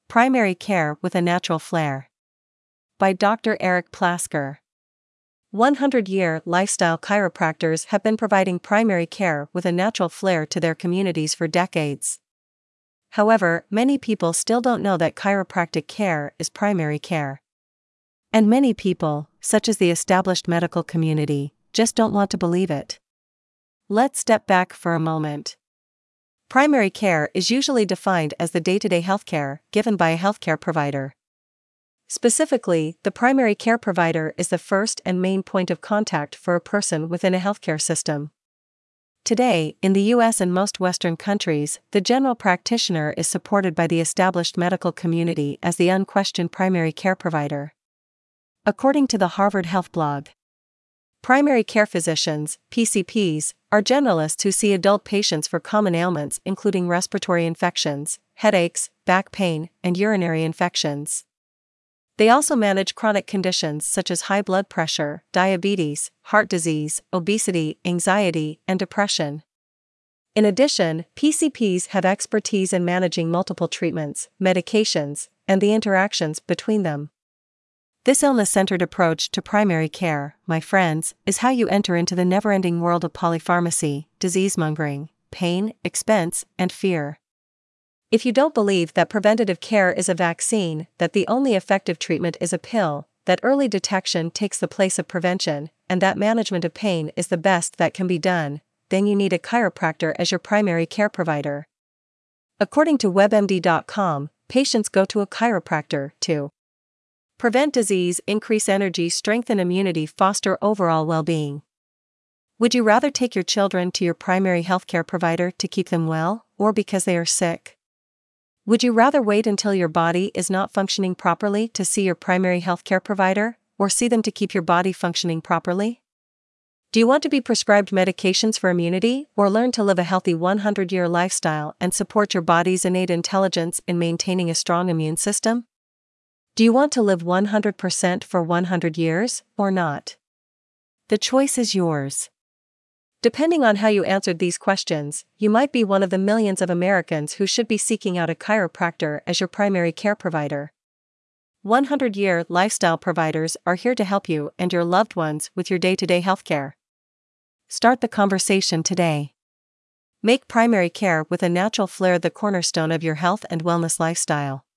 Primary Care with a Natural Flair. By Dr. Eric Plasker. 100-year lifestyle chiropractors have been providing primary care with a natural flair to their communities for decades. However, many people still don't know that chiropractic care is primary care. And many people, such as the established medical community, just don't want to believe it. Let's step back for a moment. Primary care is usually defined as the day-to-day healthcare given by a healthcare provider. Specifically, the primary care provider is the first and main point of contact for a person within a healthcare system. Today, in the US and most Western countries, the general practitioner is supported by the established medical community as the unquestioned primary care provider. According to the Harvard Health blog, primary care physicians, PCPs, are generalists who see adult patients for common ailments including respiratory infections, headaches, back pain, and urinary infections. They also manage chronic conditions such as high blood pressure, diabetes, heart disease, obesity, anxiety, and depression. In addition, PCPs have expertise in managing multiple treatments, medications, and the interactions between them. This illness-centered approach to primary care, my friends, is how you enter into the never-ending world of polypharmacy, disease-mongering, pain, expense, and fear. If you don't believe that preventative care is a vaccine, that the only effective treatment is a pill, that early detection takes the place of prevention, and that management of pain is the best that can be done, then you need a chiropractor as your primary care provider. According to WebMD.com, patients go to a chiropractor to prevent disease, increase energy, strengthen immunity, foster overall well-being. Would you rather take your children to your primary healthcare provider to keep them well, or because they are sick? Would you rather wait until your body is not functioning properly to see your primary healthcare provider, or see them to keep your body functioning properly? Do you want to be prescribed medications for immunity, or learn to live a healthy 100-year lifestyle and support your body's innate intelligence in maintaining a strong immune system? Do you want to live 100% for 100 years, or not? The choice is yours. Depending on how you answered these questions, you might be one of the millions of Americans who should be seeking out a chiropractor as your primary care provider. 100-year lifestyle providers are here to help you and your loved ones with your day-to-day healthcare. Start the conversation today. Make primary care with a natural flair the cornerstone of your health and wellness lifestyle.